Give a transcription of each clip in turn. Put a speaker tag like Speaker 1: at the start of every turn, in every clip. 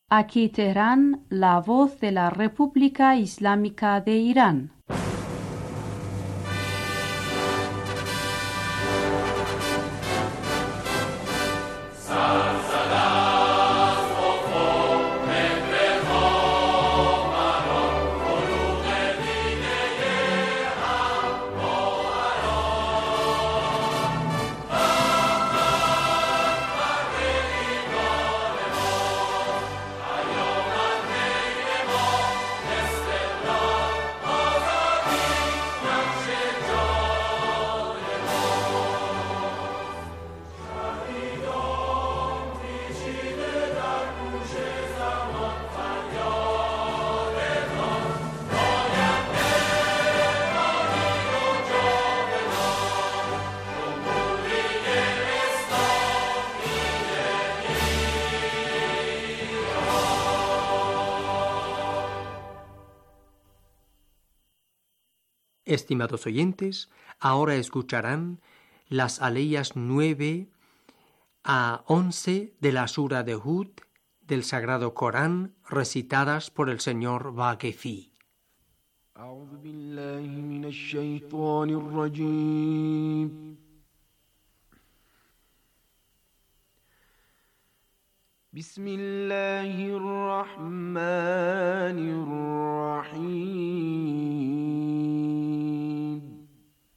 Speaker 1: Aquí Teherán, la voz de la República Islámica de Irán.
Speaker 2: Estimados oyentes, ahora escucharán las aleyas 9 a 11 de la Sura de Hud del Sagrado Corán, recitadas por el señor Baqefi.
Speaker 3: أعوذ بالله من الشيطان الرجيم بسم الله الرحمن الرحيم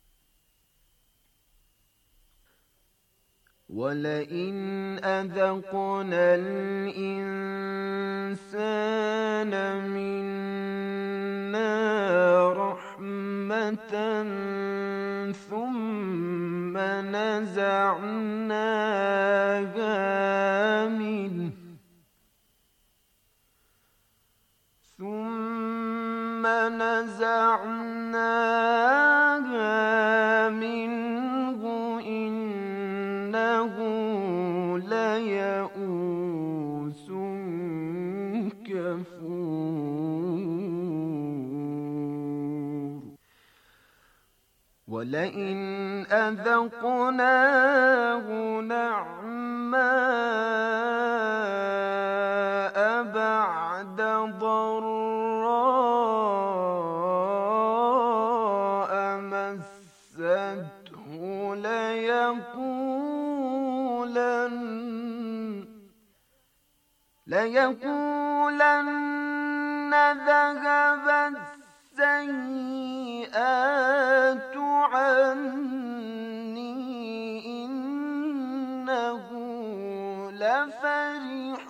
Speaker 3: ولئن أذقنا الإنسان منا رحمة ثم نزعناها منه إنه ليئوس كفور ولئن أذقناه نعماء بعد ضراء مسته ليقولن ذهب السيئات عني إنه لفرح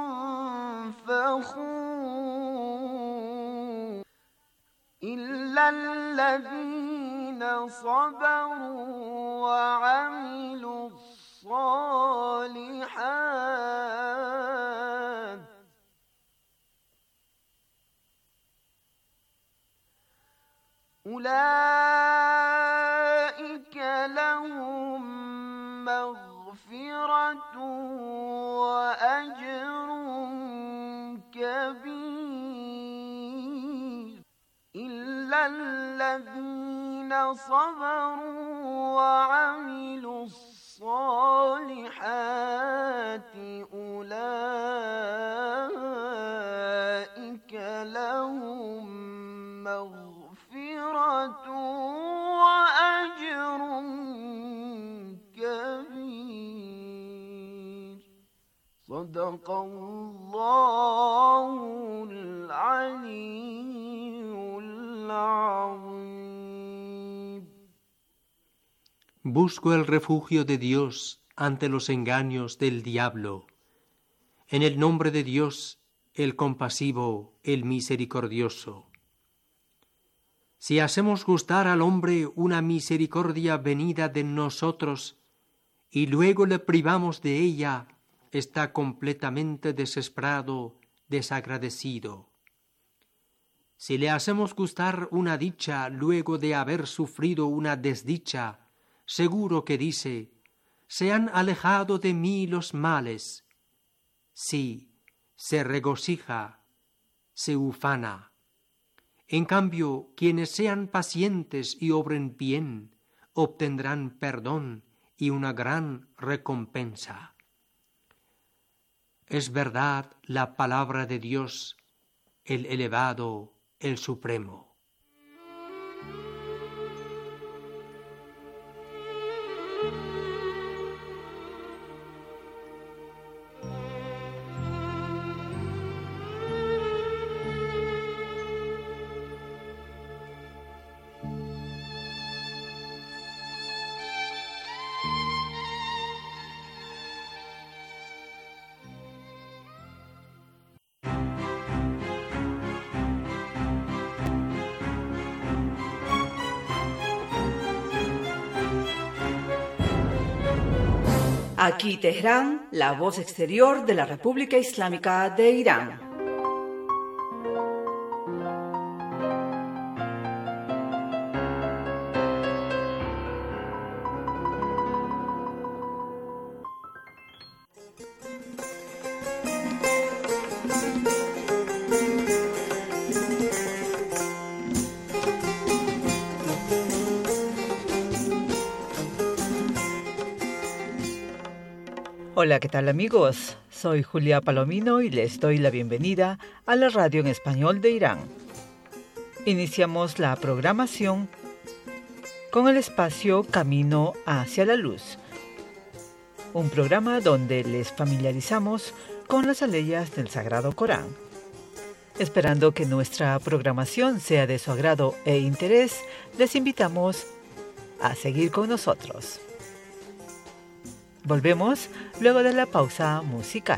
Speaker 3: فخور إلا الذين صبروا وعملوا الصالحات أولئك لهم مغفرة وأجر كبير إلا الذين صبروا وعملوا الصالحات أولئك لهم مغفرة وأجر كبير صدق الله العلي العظيم.
Speaker 2: Busco el refugio de Dios ante los engaños del diablo. En el nombre de Dios, el compasivo, el misericordioso. Si hacemos gustar al hombre una misericordia venida de nosotros y luego le privamos de ella, está completamente desesperado, desagradecido. Si le hacemos gustar una dicha luego de haber sufrido una desdicha, seguro que dice: se han alejado de mí los males. Sí, se regocija, se ufana. En cambio, quienes sean pacientes y obren bien, obtendrán perdón y una gran recompensa. es verdad la palabra de Dios, el elevado, el supremo.
Speaker 4: Aquí Teherán, la voz exterior de la República Islámica de Irán. Hola, ¿qué tal amigos? Soy Julia Palomino y les doy la bienvenida a la radio en español de Irán. Iniciamos la programación con el espacio Camino hacia la Luz, un programa donde les familiarizamos con las aleyas del Sagrado Corán. Esperando que nuestra programación sea de su agrado e interés, les invitamos a seguir con nosotros. Volvemos luego de la pausa musical.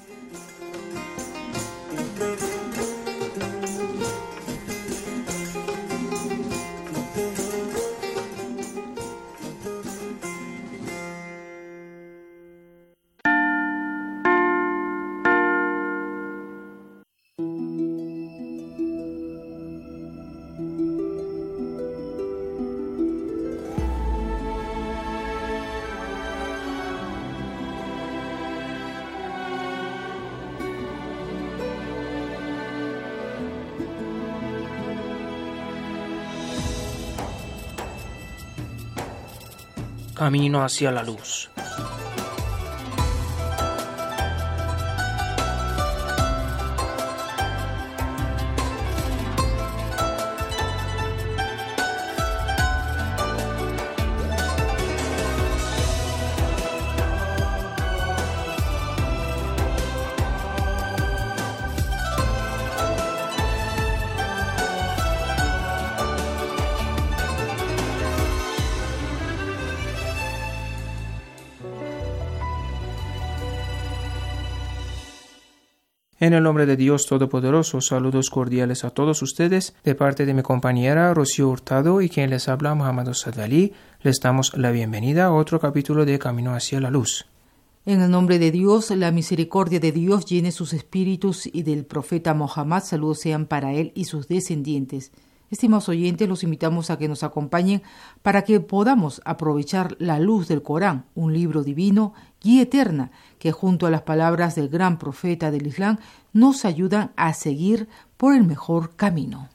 Speaker 5: Camino hacia la luz. En el nombre de Dios Todopoderoso, saludos cordiales a todos ustedes, de parte de mi compañera Rocío Hurtado y quien les habla Muhammad Sadali, les damos la bienvenida a otro capítulo de Camino hacia la Luz.
Speaker 6: En el nombre de Dios, la misericordia de Dios llene sus espíritus y del profeta Mohammed, saludos sean para él y sus descendientes. Estimados oyentes, los invitamos a que nos acompañen para que podamos aprovechar la luz del Corán, un libro divino, guía eterna, que junto a las palabras del gran profeta del Islam nos ayudan a seguir por el mejor camino.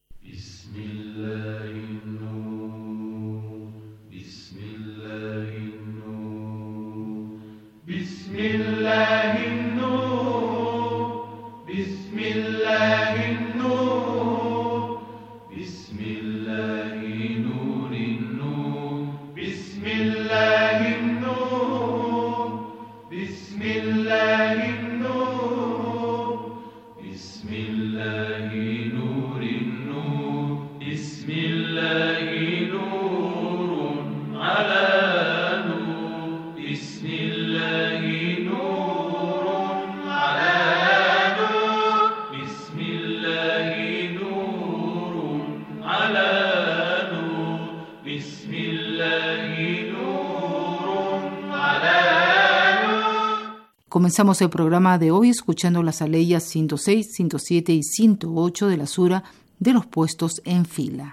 Speaker 6: Comenzamos el programa de hoy escuchando las aleyas 106, 107 y 108 de la sura de los puestos en fila.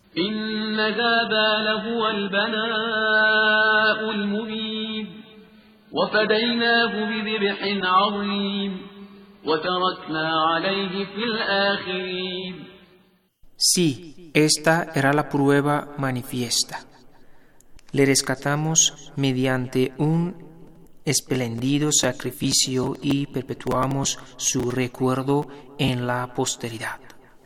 Speaker 5: Sí, esta era la prueba manifiesta. Le rescatamos mediante un espléndido sacrificio y perpetuamos su recuerdo en la posteridad.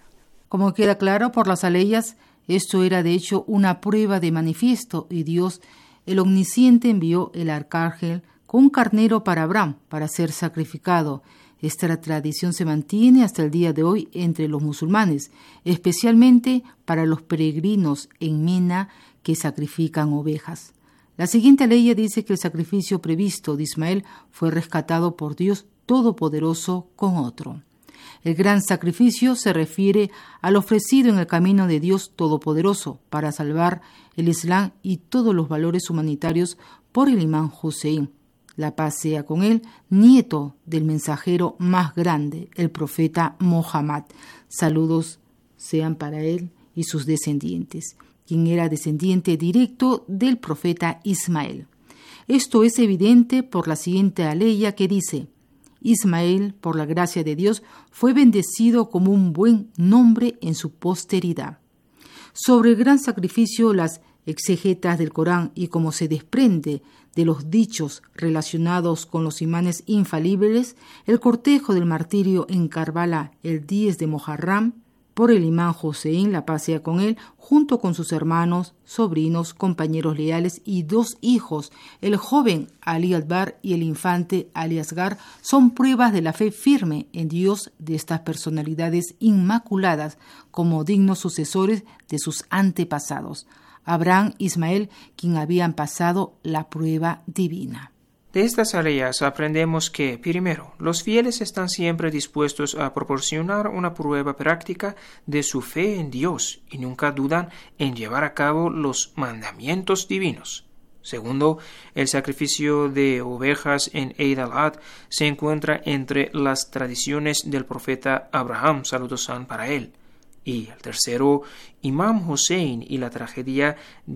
Speaker 6: Como queda claro por las aleyas, esto era de hecho una prueba de manifiesto y Dios, el Omnisciente, envió el arcángel con un carnero para Abraham para ser sacrificado. Esta tradición se mantiene hasta el día de hoy entre los musulmanes, especialmente para los peregrinos en Mina que sacrifican ovejas. La siguiente ley dice que el sacrificio previsto de Ismael fue rescatado por Dios Todopoderoso con otro. El gran sacrificio se refiere al ofrecido en el camino de Dios Todopoderoso para salvar el Islam y todos los valores humanitarios por el imán Hussein. La paz sea con él, nieto del mensajero más grande, el profeta Mohammed. Saludos sean para él y sus descendientes, quien era descendiente directo del profeta Ismael. Esto es evidente por la siguiente aleya que dice: Ismael, por la gracia de Dios, fue bendecido como un buen nombre en su posteridad. Sobre el gran sacrificio, las exegetas del Corán y como se desprende de los dichos relacionados con los imanes infalibles, el cortejo del martirio en Karbala el 10 de Muharram por el imán Hussein, la paz sea con él, junto con sus hermanos, sobrinos, compañeros leales y 2 hijos, el joven Ali Akbar y el infante Ali Asgar, son pruebas de la fe firme en Dios de estas personalidades inmaculadas como dignos sucesores de sus antepasados, Abraham e Ismael, quien habían pasado la prueba divina.
Speaker 5: De estas aleyas aprendemos que, primero, los fieles están siempre dispuestos a proporcionar una prueba práctica de su fe en Dios y nunca dudan en llevar a cabo los mandamientos divinos. Segundo, el sacrificio de ovejas en Eid al-Adha se encuentra entre las tradiciones del profeta Abraham, saludos sean para él. Y el tercero, Imam Hussein y la tragedia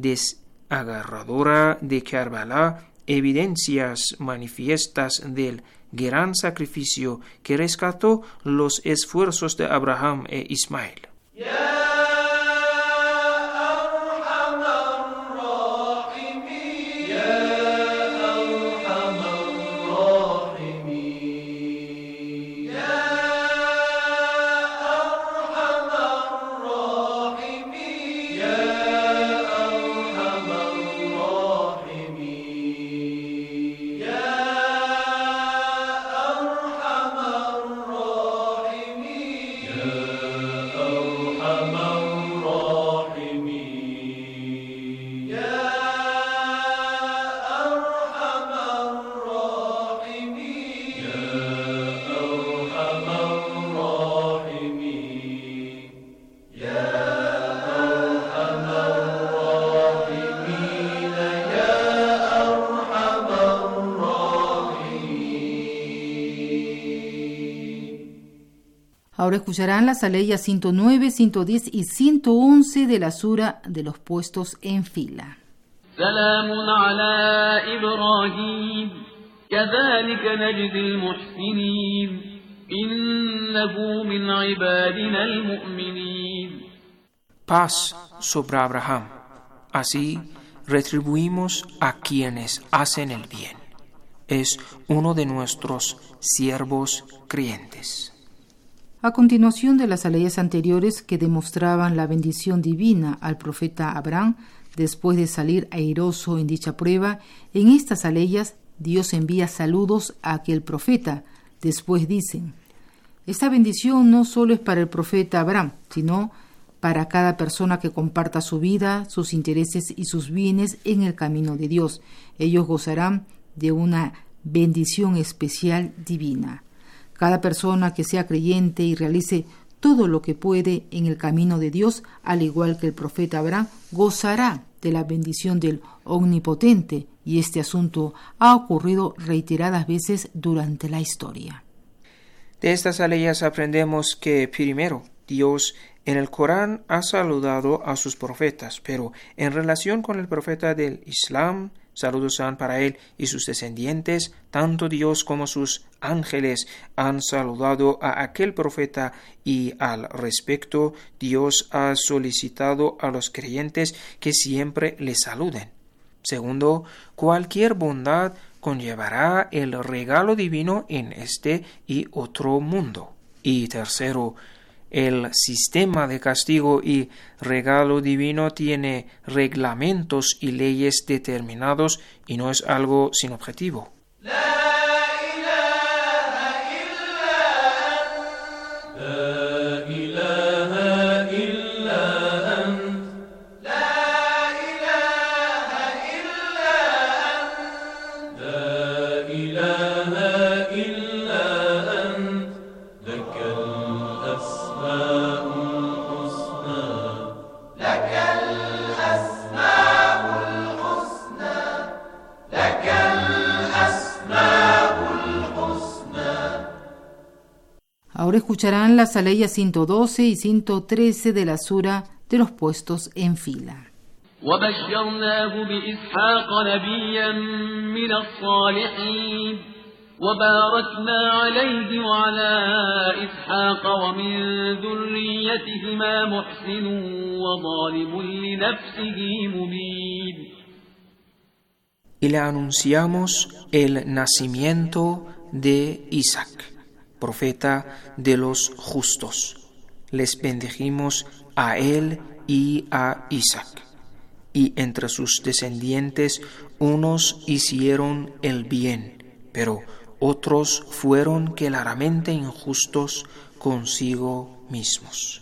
Speaker 5: desagarradora de Karbala, evidencias manifiestas del gran sacrificio que rescató los esfuerzos de Abraham e Ismael.
Speaker 6: Ahora escucharán las aleyas 109, 110 y 111 de la sura de los puestos en fila.
Speaker 7: Salamun ala Ibrahim, kadhalika najzi al-muhsinin, innahu min ibadina al-mu'minin.
Speaker 5: Paz sobre Abraham. Así retribuimos a quienes hacen el bien. Es uno de nuestros siervos creyentes.
Speaker 6: A continuación de las aleyas anteriores que demostraban la bendición divina al profeta Abraham después de salir airoso en dicha prueba, en estas aleyas Dios envía saludos a aquel profeta. Después dicen: esta bendición no solo es para el profeta Abraham, sino para cada persona que comparta su vida, sus intereses y sus bienes en el camino de Dios. Ellos gozarán de una bendición especial divina. Cada persona que sea creyente y realice todo lo que puede en el camino de Dios, al igual que el profeta Abraham, gozará de la bendición del Omnipotente, y este asunto ha ocurrido reiteradas veces durante la historia.
Speaker 5: De estas aleyas aprendemos que, primero, Dios en el Corán ha saludado a sus profetas, pero en relación con el profeta del Islam, saludos sean para él y sus descendientes, tanto Dios como sus ángeles han saludado a aquel profeta y al respecto Dios ha solicitado a los creyentes que siempre le saluden. Segundo, cualquier bondad conllevará el regalo divino en este y otro mundo. Y tercero, el sistema de castigo y regalo divino tiene reglamentos y leyes determinados y no es algo sin objetivo.
Speaker 6: Ahora escucharán las aleyas 112 y 113 de la sura de los puestos en fila.
Speaker 7: وبشرناه بإسحاق نبيا من الصالحين وباركنا عليه وعلى إسحاق ومن ذريتهما محسن وظالم لنفسه مبين.
Speaker 5: Y le anunciamos el nacimiento de Isaac, profeta de los justos. Les bendijimos a él y a Isaac. Y entre sus descendientes unos hicieron el bien, pero otros fueron claramente injustos consigo mismos.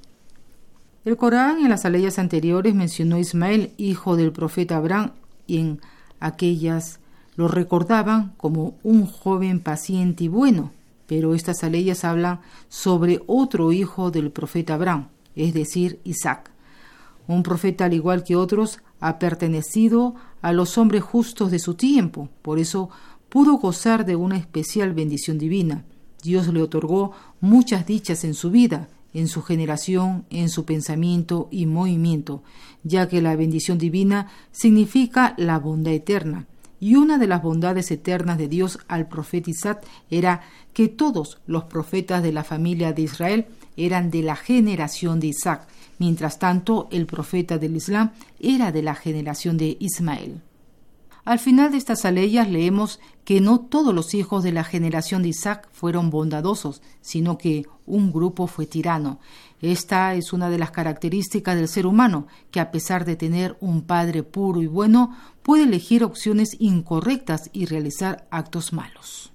Speaker 6: El Corán en las aleyas anteriores mencionó a Ismael, hijo del profeta Abraham, y en aquellas lo recordaban como un joven paciente y bueno, pero estas aleyas hablan sobre otro hijo del profeta Abraham, es decir, Isaac. Un profeta, al igual que otros, ha pertenecido a los hombres justos de su tiempo, por eso pudo gozar de una especial bendición divina. Dios le otorgó muchas dichas en su vida, en su generación, en su pensamiento y movimiento, ya que la bendición divina significa la bondad eterna. Y una de las bondades eternas de Dios al profeta Isaac era que todos los profetas de la familia de Israel eran de la generación de Isaac. Mientras tanto, el profeta del Islam era de la generación de Ismael. Al final de estas aleyas leemos que no todos los hijos de la generación de Isaac fueron bondadosos, sino que un grupo fue tirano. Esta es una de las características del ser humano, que a pesar de tener un padre puro y bueno, puede elegir opciones incorrectas y realizar actos malos.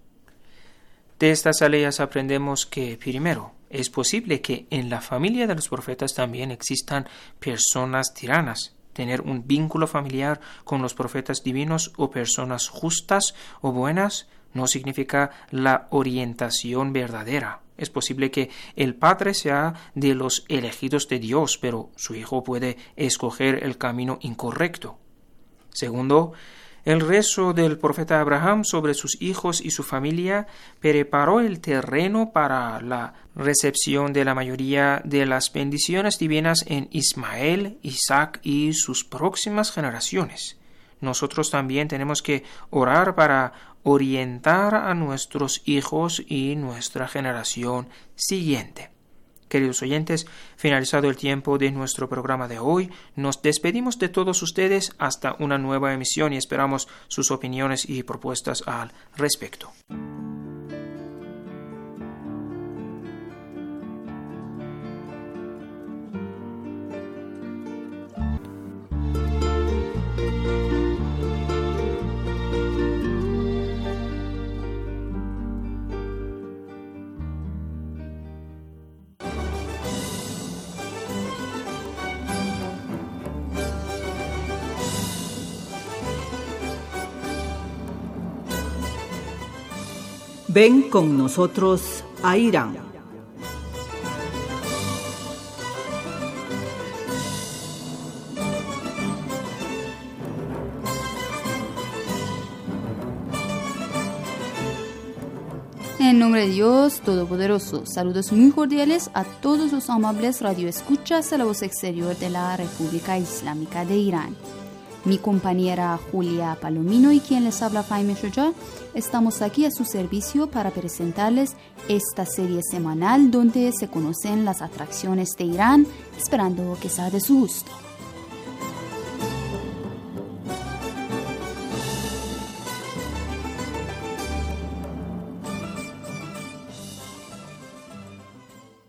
Speaker 5: De estas aleyas aprendemos que, primero, es posible que en la familia de los profetas también existan personas tiranas. Tener un vínculo familiar con los profetas divinos o personas justas o buenas no significa la orientación verdadera. Es posible que el padre sea de los elegidos de Dios, pero su hijo puede escoger el camino incorrecto. Segundo, el rezo del profeta Abraham sobre sus hijos y su familia preparó el terreno para la recepción de la mayoría de las bendiciones divinas en Ismael, Isaac y sus próximas generaciones. Nosotros también tenemos que orar para orientar a nuestros hijos y nuestra generación siguiente. Queridos oyentes, finalizado el tiempo de nuestro programa de hoy, nos despedimos de todos ustedes hasta una nueva emisión y esperamos sus opiniones y propuestas al respecto.
Speaker 4: Ven con nosotros a Irán.
Speaker 1: En nombre de Dios Todopoderoso, saludos muy cordiales a todos los amables radioescuchas de la voz exterior de la República Islámica de Irán. Mi compañera Julia Palomino y quien les habla Jaime Shoja, estamos aquí a su servicio para presentarles esta serie semanal donde se conocen las atracciones de Irán, esperando que sea de su gusto.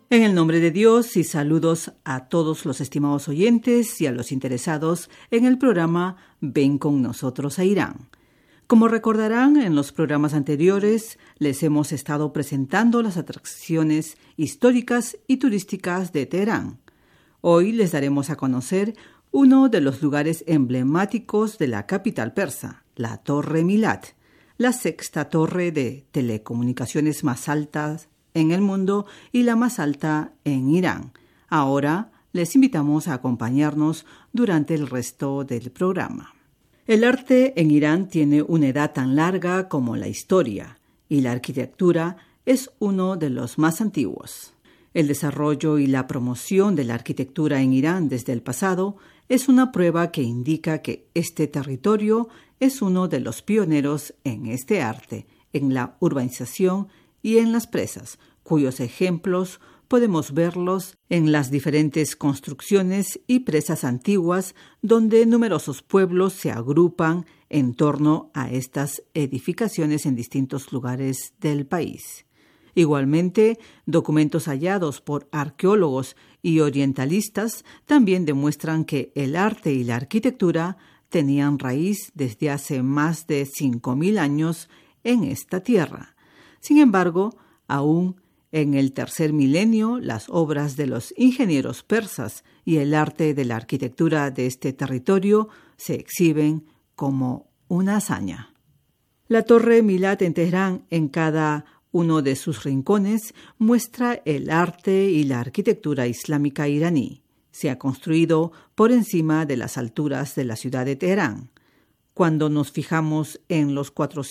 Speaker 4: En el nombre de Dios y saludos a todos los estimados oyentes y a los interesados en el programa Ven con nosotros a Irán. Como recordarán, en los programas anteriores les hemos estado presentando las atracciones históricas y turísticas de Teherán. Hoy les daremos a conocer uno de los lugares emblemáticos de la capital persa, la Torre Milad, la sexta torre de telecomunicaciones más alta en el mundo y la más alta en Irán. Ahora les invitamos a acompañarnos durante el resto del programa. El arte en Irán tiene una edad tan larga como la historia y la arquitectura es uno de los más antiguos. El desarrollo y la promoción de la arquitectura en Irán desde el pasado es una prueba que indica que este territorio es uno de los pioneros en este arte, en la urbanización y en las presas, cuyos ejemplos podemos verlos en las diferentes construcciones y presas antiguas donde numerosos pueblos se agrupan en torno a estas edificaciones en distintos lugares del país. Igualmente, documentos hallados por arqueólogos y orientalistas también demuestran que el arte y la arquitectura tenían raíz desde hace más de 5.000 años en esta tierra. Sin embargo, aún en el tercer milenio, las obras de los ingenieros persas y el arte de la arquitectura de este territorio se exhiben como una hazaña. La Torre Milad en Teherán, en cada uno de sus rincones, muestra el arte y la arquitectura islámica iraní. Se ha construido por encima de las alturas de la ciudad de Teherán. Cuando nos fijamos en los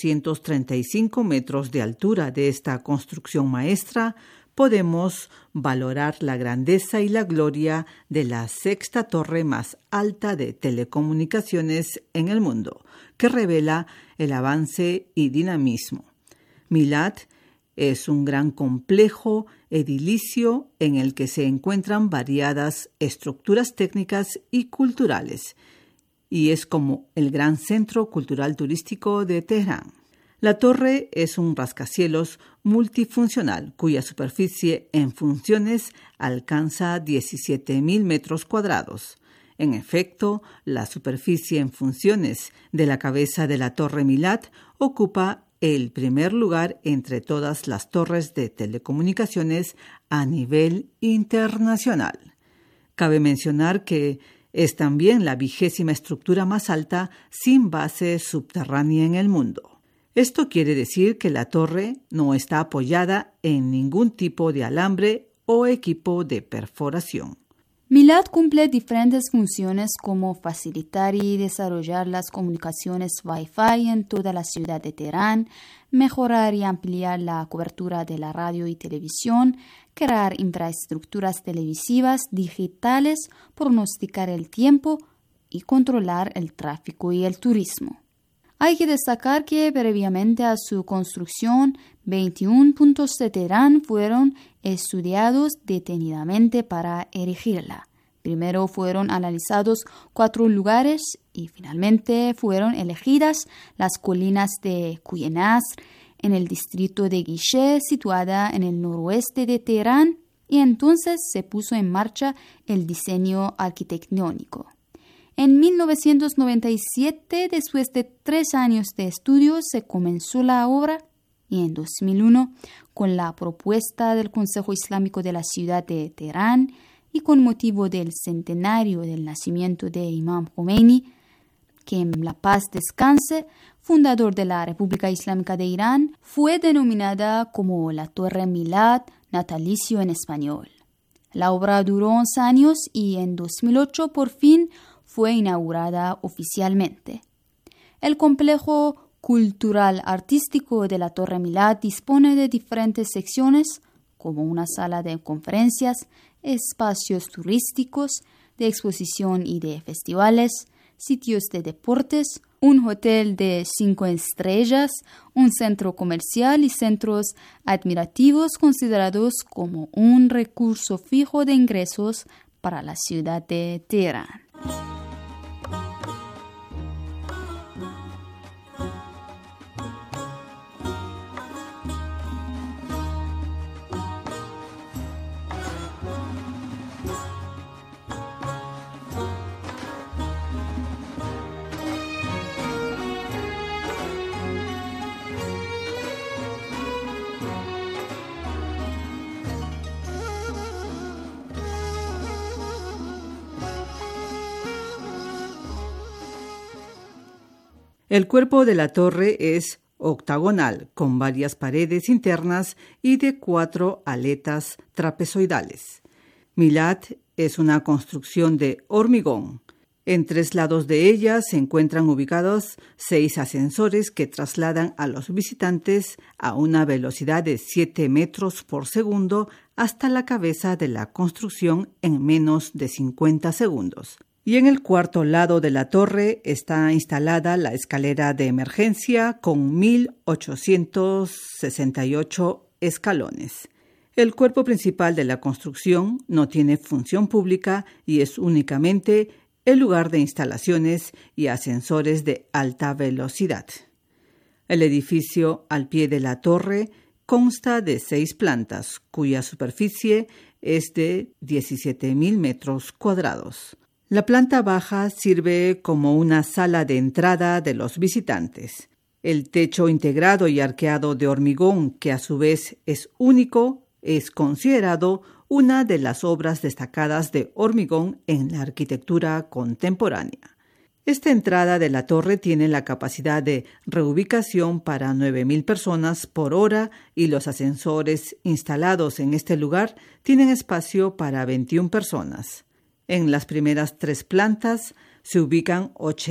Speaker 4: 435 metros de altura de esta construcción maestra, podemos valorar la grandeza y la gloria de la sexta torre más alta de telecomunicaciones en el mundo, que revela el avance y dinamismo. Milad es un gran complejo edilicio en el que se encuentran variadas estructuras técnicas y culturales, y es como el gran centro cultural turístico de Teherán. La torre es un rascacielos multifuncional cuya superficie en funciones alcanza 17.000 metros cuadrados. En efecto, la superficie en funciones de la cabeza de la Torre Milad ocupa el primer lugar entre todas las torres de telecomunicaciones a nivel internacional. Cabe mencionar que es también la 20ª estructura más alta sin base subterránea en el mundo. Esto quiere decir que la torre no está apoyada en ningún tipo de alambre o equipo de perforación.
Speaker 1: Milad cumple diferentes funciones como facilitar y desarrollar las comunicaciones Wi-Fi en toda la ciudad de Teherán, mejorar y ampliar la cobertura de la radio y televisión, crear infraestructuras televisivas digitales, pronosticar el tiempo y controlar el tráfico y el turismo. Hay que destacar que previamente a su construcción, 21 puntos de Teherán fueron estudiados detenidamente para erigirla. Primero fueron analizados 4 lugares y finalmente fueron elegidas las colinas de Kuyenasr en el distrito de Guisheh, situada en el noroeste de Teherán, y entonces se puso en marcha el diseño arquitectónico. En 1997, después de 3 años de estudios, se comenzó la obra y en 2001, con la propuesta del Consejo Islámico de la ciudad de Teherán y con motivo del centenario del nacimiento de Imam Khomeini, que en la paz descanse, fundador de la República Islámica de Irán, fue denominada como la Torre Milad natalicio en español. La obra duró 11 años y en 2008 por fin fue inaugurada oficialmente. El complejo cultural artístico de la Torre Milad dispone de diferentes secciones, como una sala de conferencias, espacios turísticos, de exposición y de festivales, sitios de deportes, un hotel de 5 estrellas, un centro comercial y centros administrativos considerados como un recurso fijo de ingresos para la ciudad de Teherán.
Speaker 4: El cuerpo de la torre es octagonal, con varias paredes internas y de 4 aletas trapezoidales. Milat es una construcción de hormigón. En 3 lados de ella se encuentran ubicados 6 ascensores que trasladan a los visitantes a una velocidad de 7 metros por segundo hasta la cabeza de la construcción en menos de 50 segundos. Y en el 4.º lado de la torre está instalada la escalera de emergencia con 1.868 escalones. El cuerpo principal de la construcción no tiene función pública y es únicamente el lugar de instalaciones y ascensores de alta velocidad. El edificio al pie de la torre consta de 6 plantas, cuya superficie es de 17.000 metros cuadrados. La planta baja sirve como una sala de entrada de los visitantes. El techo integrado y arqueado de hormigón, que a su vez es único, es considerado una de las obras destacadas de hormigón en la arquitectura contemporánea. Esta entrada de la torre tiene la capacidad de reubicación para 9.000 personas por hora y los ascensores instalados en este lugar tienen espacio para 21 personas. En las primeras 3 plantas se ubican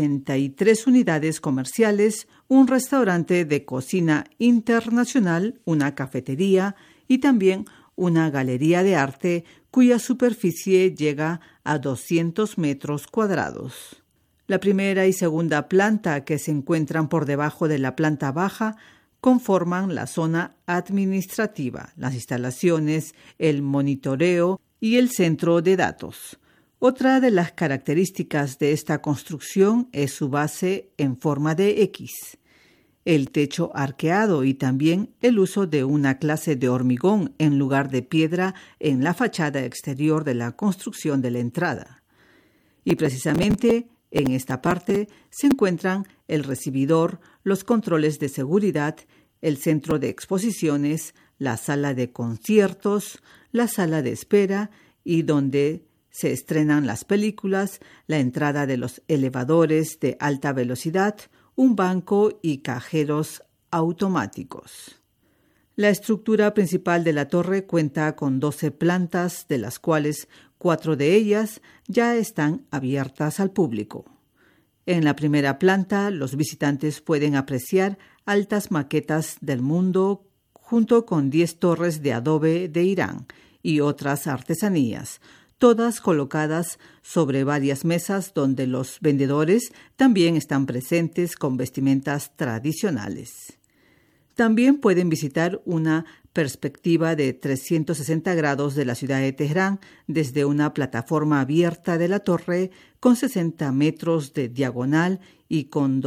Speaker 4: 83 unidades comerciales, un restaurante de cocina internacional, una cafetería y también una galería de arte cuya superficie llega a 200 metros cuadrados. La primera y segunda planta, que se encuentran por debajo de la planta baja, conforman la zona administrativa, las instalaciones, el monitoreo y el centro de datos. Otra de las características de esta construcción es su base en forma de X, el techo arqueado y también el uso de una clase de hormigón en lugar de piedra en la fachada exterior de la construcción de la entrada. Y precisamente en esta parte se encuentran el recibidor, los controles de seguridad, el centro de exposiciones, la sala de conciertos, la sala de espera y donde se estrenan las películas, la entrada de los elevadores de alta velocidad, un banco y cajeros automáticos. La estructura principal de la torre cuenta con 12 plantas, de las cuales 4 de ellas ya están abiertas al público. En la primera planta, los visitantes pueden apreciar altas maquetas del mundo junto con 10 torres de adobe de Irán y otras artesanías, todas colocadas sobre varias mesas donde los vendedores también están presentes con vestimentas tradicionales. También pueden visitar una perspectiva de 360 grados de la ciudad de Teherán desde una plataforma abierta de la torre con 60 metros de diagonal y con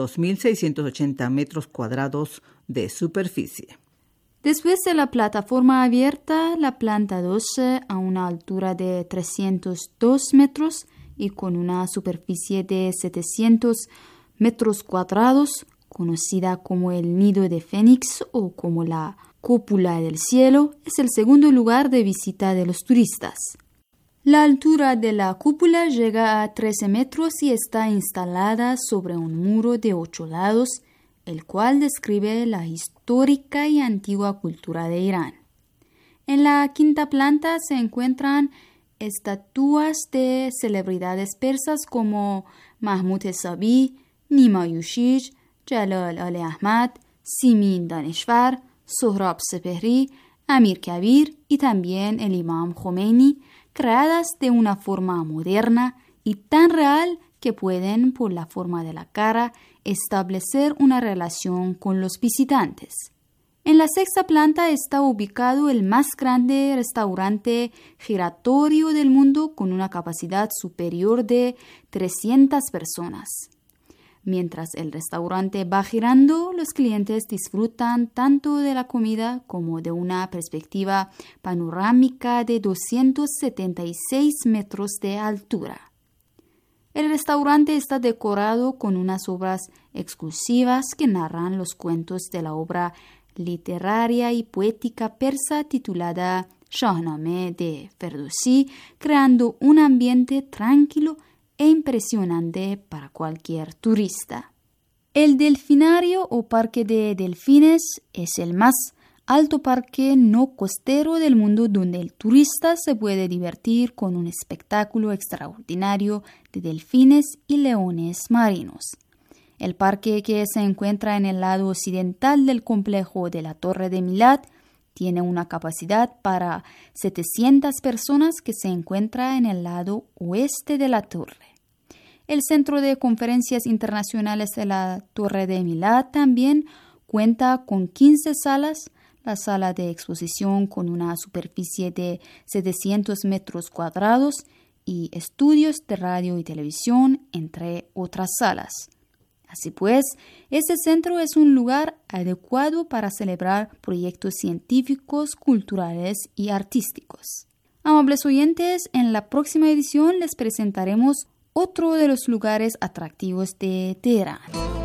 Speaker 4: 2.680 metros cuadrados de superficie.
Speaker 1: Después de la plataforma abierta, la planta 12 a una altura de 302 metros y con una superficie de 700 metros cuadrados, conocida como el Nido de Fénix o como la Cúpula del Cielo, es el segundo lugar de visita de los turistas. La altura de la cúpula llega a 13 metros y está instalada sobre un muro de 8 lados, el cual describe la histórica y antigua cultura de Irán. En la quinta planta se encuentran estatuas de celebridades persas como Mahmud Sabi, Nima Yushij, Jalal Ali Ahmad, Simin Daneshvar, Sohrab Sepehri, Amir Kabir y también el Imam Khomeini, creadas de una forma moderna y tan real que pueden, por la forma de la cara, establecer una relación con los visitantes. En la sexta planta está ubicado el más grande restaurante giratorio del mundo con una capacidad superior de 300 personas. Mientras el restaurante va girando, los clientes disfrutan tanto de la comida como de una perspectiva panorámica de 276 metros de altura. El restaurante está decorado con unas obras exclusivas que narran los cuentos de la obra literaria y poética persa titulada Shahnameh de Ferdowsi, creando un ambiente tranquilo e impresionante para cualquier turista. El delfinario o parque de delfines es el más alto parque no costero del mundo, donde el turista se puede divertir con un espectáculo extraordinario de delfines y leones marinos. El parque, que se encuentra en el lado occidental del complejo de la Torre de Milad, tiene una capacidad para 700 personas que se encuentra en el lado oeste de la torre. El Centro de Conferencias Internacionales de la Torre de Milad también cuenta con 15 salas, la sala de exposición con una superficie de 700 metros cuadrados y estudios de radio y televisión, entre otras salas. Así pues, este centro es un lugar adecuado para celebrar proyectos científicos, culturales y artísticos. Amables oyentes, en la próxima edición les presentaremos otro de los lugares atractivos de Teherán.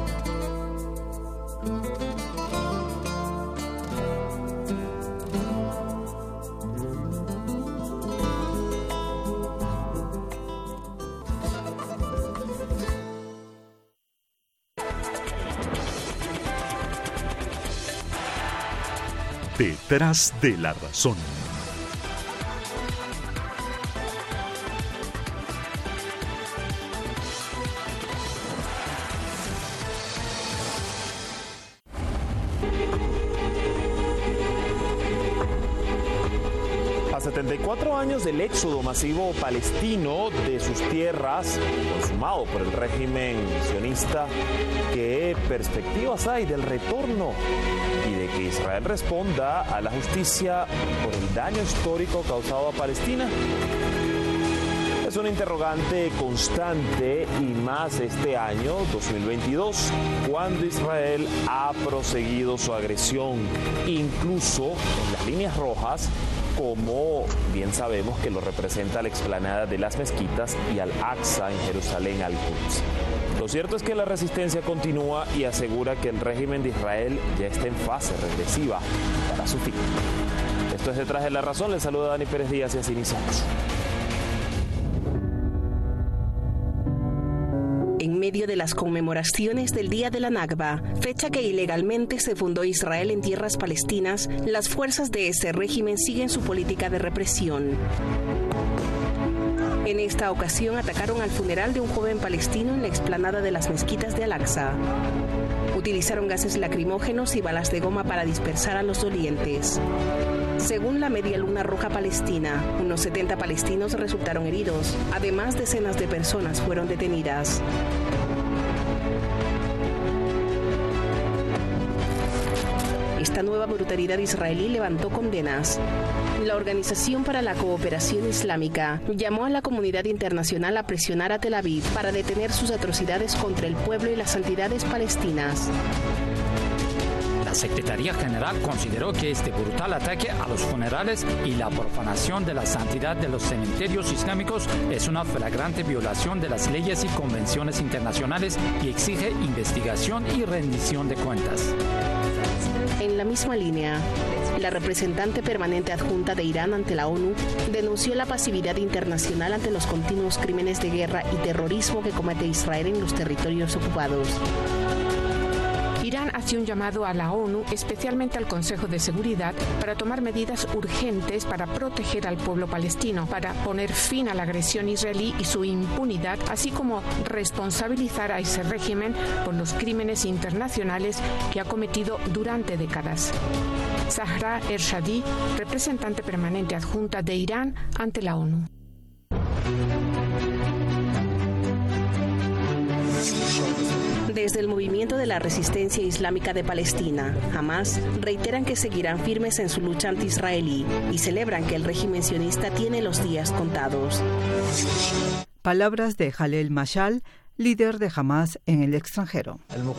Speaker 8: Detrás de la razón.
Speaker 9: A 74 años del éxodo masivo palestino de sus tierras, consumado por el régimen sionista, ¿qué perspectivas hay del retorno y de que Israel responda a la justicia por el daño histórico causado a Palestina? Es una interrogante constante, y más este año 2022, cuando Israel ha proseguido su agresión, incluso en las líneas rojas, como bien sabemos que lo representa la explanada de las mezquitas y Al-Aqsa en Jerusalén, Al-Quds. Lo cierto es que la resistencia continúa y asegura que el régimen de Israel ya está en fase regresiva para su fin. Esto es Detrás de la Razón. Les saluda Dani Pérez Díaz y así iniciamos.
Speaker 10: En medio de las conmemoraciones del Día de la Nakba, fecha que ilegalmente se fundó Israel en tierras palestinas, las fuerzas de ese régimen siguen su política de represión. En esta ocasión atacaron al funeral de un joven palestino en la explanada de las mezquitas de Al-Aqsa. Utilizaron gases lacrimógenos y balas de goma para dispersar a los dolientes. Según la Media Luna Roja Palestina, unos 70 palestinos resultaron heridos. Además, decenas de personas fueron detenidas. Esta nueva brutalidad israelí levantó condenas. La Organización para la Cooperación Islámica llamó a la comunidad internacional a presionar a Tel Aviv para detener sus atrocidades contra el pueblo y las santidades palestinas.
Speaker 11: La Secretaría General consideró que este brutal ataque a los funerales y la profanación de la santidad de los cementerios islámicos es una flagrante violación de las leyes y convenciones internacionales y exige investigación y rendición de cuentas.
Speaker 10: En la misma línea, la representante permanente adjunta de Irán ante la ONU denunció la pasividad internacional ante los continuos crímenes de guerra y terrorismo que comete Israel en los territorios ocupados.
Speaker 12: Irán hace un llamado a la ONU, especialmente al Consejo de Seguridad, para tomar medidas urgentes para proteger al pueblo palestino, para poner fin a la agresión israelí y su impunidad, así como responsabilizar a ese régimen por los crímenes internacionales que ha cometido durante décadas. Zahra Ershadi, representante permanente adjunta de Irán ante la ONU.
Speaker 10: Desde el movimiento de la resistencia islámica de Palestina, Hamas, reiteran que seguirán firmes en su lucha anti-israelí y celebran que el régimen sionista tiene los días contados.
Speaker 4: Palabras de Jalel Mashal, líder de Hamas en el extranjero.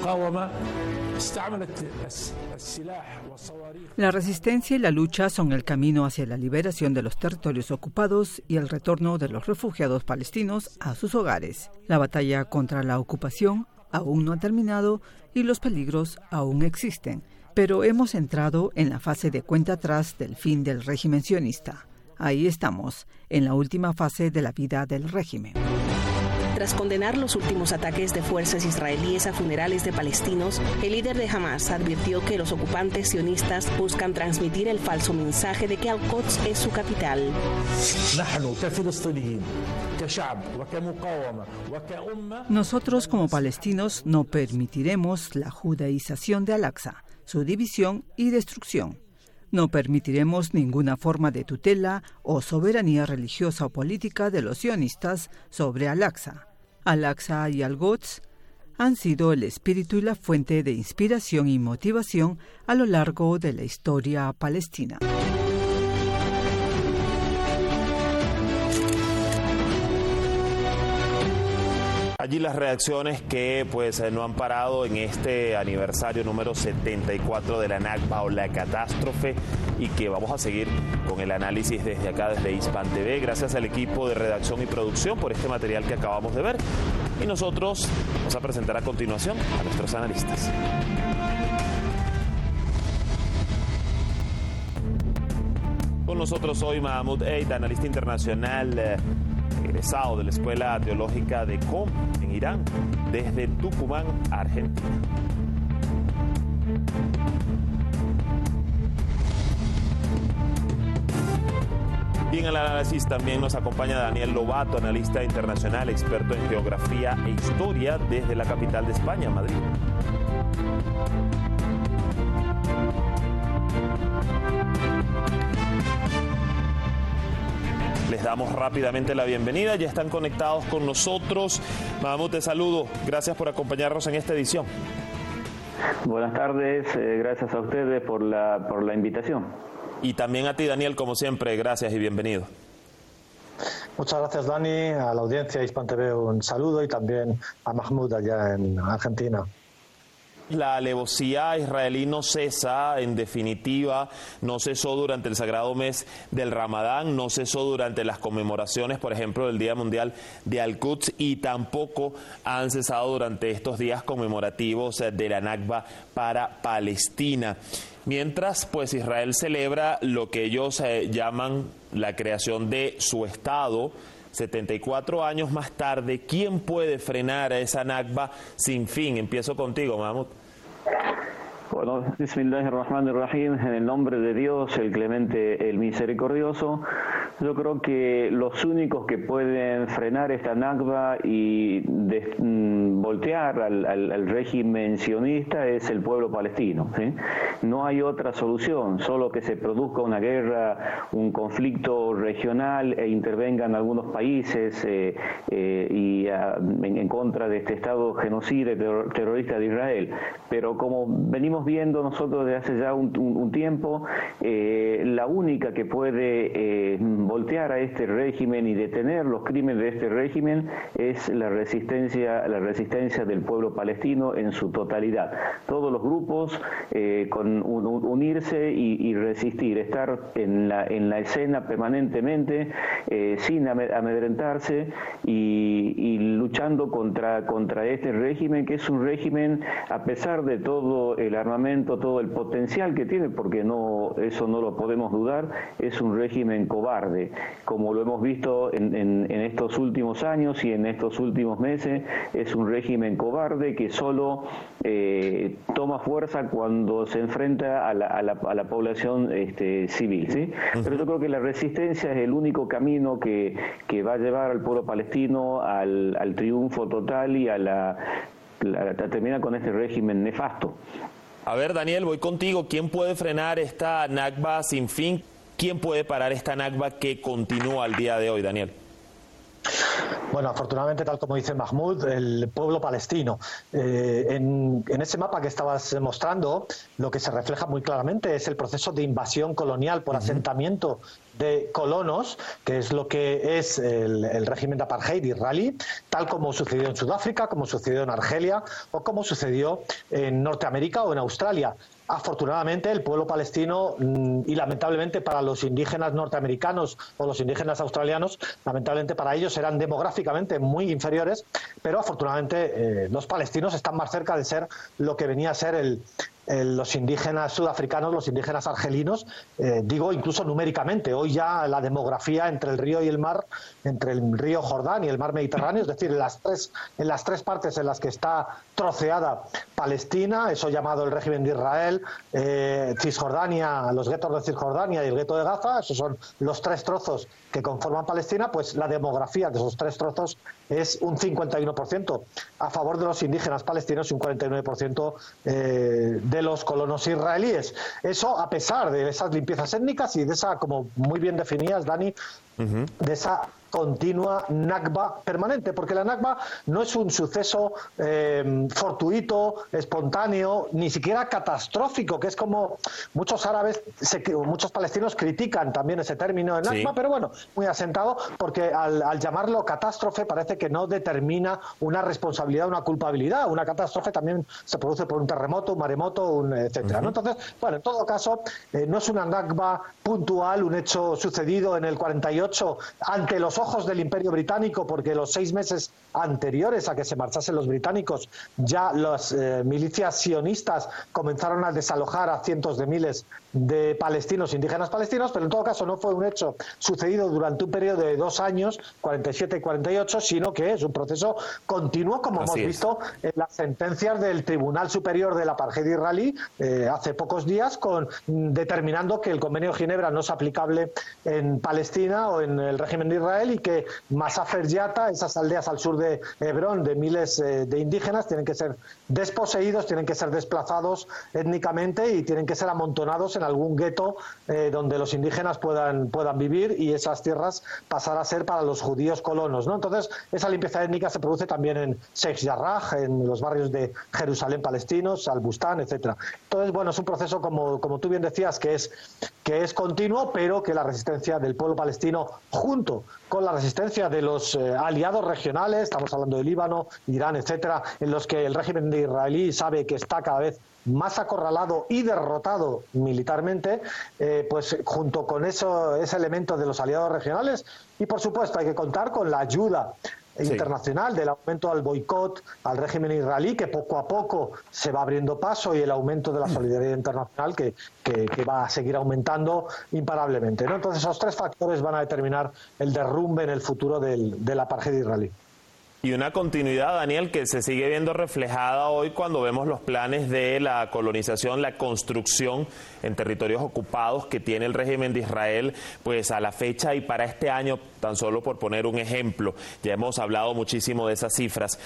Speaker 4: La resistencia y la lucha son el camino hacia la liberación de los territorios ocupados y el retorno de los refugiados palestinos a sus hogares. La batalla contra la ocupación aún no ha terminado y los peligros aún existen. Pero hemos entrado en la fase de cuenta atrás del fin del régimen sionista. Ahí estamos, en la última fase de la vida del régimen.
Speaker 10: Tras condenar los últimos ataques de fuerzas israelíes a funerales de palestinos, el líder de Hamas advirtió que los ocupantes sionistas buscan transmitir el falso mensaje de que Al-Quds es su capital.
Speaker 4: Nosotros como palestinos no permitiremos la judaización de Al-Aqsa, su división y destrucción. No permitiremos ninguna forma de tutela o soberanía religiosa o política de los sionistas sobre Al-Aqsa. Al-Aqsa y Al-Quds han sido el espíritu y la fuente de inspiración y motivación a lo largo de la historia palestina.
Speaker 9: Allí las reacciones que no han parado en este aniversario número 74 de la Nakba o la catástrofe, y que vamos a seguir con el análisis desde acá, desde Hispan TV. Gracias al equipo de redacción y producción por este material que acabamos de ver. Y nosotros vamos a presentar a continuación a nuestros analistas. Con nosotros hoy Mahmoud Eid, analista internacional, egresado de la Escuela Teológica de Qom en Irán, desde Tucumán, Argentina. Y en el análisis también nos acompaña Daniel Lobato, analista internacional, experto en geografía e historia, desde la capital de España, Madrid. Les damos rápidamente la bienvenida, ya están conectados con nosotros. Mahmoud, te saludo, gracias por acompañarnos en esta edición.
Speaker 13: Buenas tardes, gracias a ustedes por la invitación.
Speaker 9: Y también a ti, Daniel, como siempre, gracias y bienvenido.
Speaker 14: Muchas gracias, Dani, a la audiencia de Hispan TV un saludo, y también a Mahmoud allá en Argentina.
Speaker 9: La alevosía israelí no cesa, en definitiva, no cesó durante el sagrado mes del Ramadán, no cesó durante las conmemoraciones, por ejemplo, del Día Mundial de Al-Quds, y tampoco han cesado durante estos días conmemorativos de la Nakba para Palestina. Mientras, Israel celebra lo que ellos llaman la creación de su Estado. 74 años más tarde, ¿quién puede frenar a esa Nakba sin fin? Empiezo contigo, Mahmoud.
Speaker 13: Bueno, Bismillahirrahmanirrahim, en el nombre de Dios, el clemente, el misericordioso. Yo creo que los únicos que pueden frenar esta Nakba y voltear al régimen sionista es el pueblo palestino, ¿sí? No hay otra solución, solo que se produzca una guerra, un conflicto regional e intervengan algunos países en contra de este Estado genocida terrorista de Israel. Pero como venimos viendo nosotros desde hace ya un tiempo, la única que puede voltear a este régimen y detener los crímenes de este régimen es la resistencia del pueblo palestino en su totalidad. Todos los grupos unirse y resistir, estar en la escena permanentemente, sin amedrentarse y luchando contra este régimen, que es un régimen, a pesar de todo el armamento, todo el potencial que tiene, porque eso no lo podemos dudar, es un régimen cobarde, como lo hemos visto en estos últimos años y en estos últimos meses. Es un régimen cobarde que solo toma fuerza cuando se enfrenta a la población civil, ¿sí? Pero yo creo que la resistencia es el único camino que va a llevar al pueblo palestino al triunfo total y a terminar con este régimen nefasto.
Speaker 9: A ver, Daniel, voy contigo. ¿Quién puede frenar esta Nakba sin fin? ¿Quién puede parar esta Nakba que continúa al día de hoy, Daniel?
Speaker 14: Bueno, afortunadamente, tal como dice Mahmoud, el pueblo palestino. En ese mapa que estabas mostrando, lo que se refleja muy claramente es el proceso de invasión colonial por asentamiento de colonos, que es lo que es el régimen de apartheid israelí, tal como sucedió en Sudáfrica, como sucedió en Argelia o como sucedió en Norteamérica o en Australia. Afortunadamente, el pueblo palestino, y lamentablemente para los indígenas norteamericanos o los indígenas australianos, lamentablemente para ellos eran demográficamente muy inferiores, pero afortunadamente los palestinos están más cerca de ser lo que venía a ser los indígenas sudafricanos, los indígenas argelinos, digo incluso numéricamente. Hoy ya la demografía entre el río y el mar, entre el río Jordán y el mar Mediterráneo, es decir, en las tres partes en las que está troceada Palestina, eso llamado el régimen de Israel, Cisjordania, los guetos de Cisjordania y el gueto de Gaza, esos son los tres trozos que conforman Palestina, pues la demografía de esos tres trozos es un 51% a favor de los indígenas palestinos y un 49% de los colonos israelíes. Eso a pesar de esas limpiezas étnicas y de esa, como muy bien definías, Dani, de esa continua Nakba permanente, porque la Nakba no es un suceso fortuito, espontáneo, ni siquiera catastrófico, que es como muchos árabes, muchos palestinos critican también ese término de Nakba, sí, pero bueno, muy asentado, porque al llamarlo catástrofe parece que no determina una responsabilidad, una culpabilidad. Una catástrofe también se produce por un terremoto, un maremoto, etcétera, ¿no? Entonces, bueno, en todo caso, no es una Nakba puntual, un hecho sucedido en el 48 ante los ojos del Imperio Británico, porque los 6 meses anteriores a que se marchasen los británicos, ya las milicias sionistas comenzaron a desalojar a cientos de miles de palestinos, indígenas palestinos, pero en todo caso no fue un hecho sucedido durante un periodo de 2 años, 47 y 48, sino que es un proceso continuo, como hemos visto en las sentencias del Tribunal Superior del Apartheid israelí hace pocos días, determinando que el Convenio de Ginebra no es aplicable en Palestina o en el régimen de Israel, y que Masafer Yatta, esas aldeas al sur de Hebrón de miles de indígenas, tienen que ser desposeídos, tienen que ser desplazados étnicamente y tienen que ser amontonados en algún gueto donde los indígenas puedan vivir, y esas tierras pasar a ser para los judíos colonos, ¿no? Entonces, esa limpieza étnica se produce también en Sheikh Jarrah, en los barrios de Jerusalén palestinos, Al-Bustán, etcétera. Entonces, bueno, es un proceso, como tú bien decías, que es continuo, pero que la resistencia del pueblo palestino, junto con la resistencia de los aliados regionales, estamos hablando de Líbano, Irán, etcétera, en los que el régimen de israelí sabe que está cada vez más acorralado y derrotado militarmente, pues junto con ese elemento de los aliados regionales, y por supuesto hay que contar con la ayuda internacional del aumento al boicot al régimen israelí, que poco a poco se va abriendo paso, y el aumento de la solidaridad internacional que va a seguir aumentando imparablemente, ¿no? Entonces esos 3 factores van a determinar el derrumbe en el futuro del apartheid israelí.
Speaker 9: Y una continuidad, Daniel, que se sigue viendo reflejada hoy cuando vemos los planes de la colonización, la construcción en territorios ocupados que tiene el régimen de Israel, pues a la fecha y para este año, tan solo por poner un ejemplo. Ya hemos hablado muchísimo de esas cifras.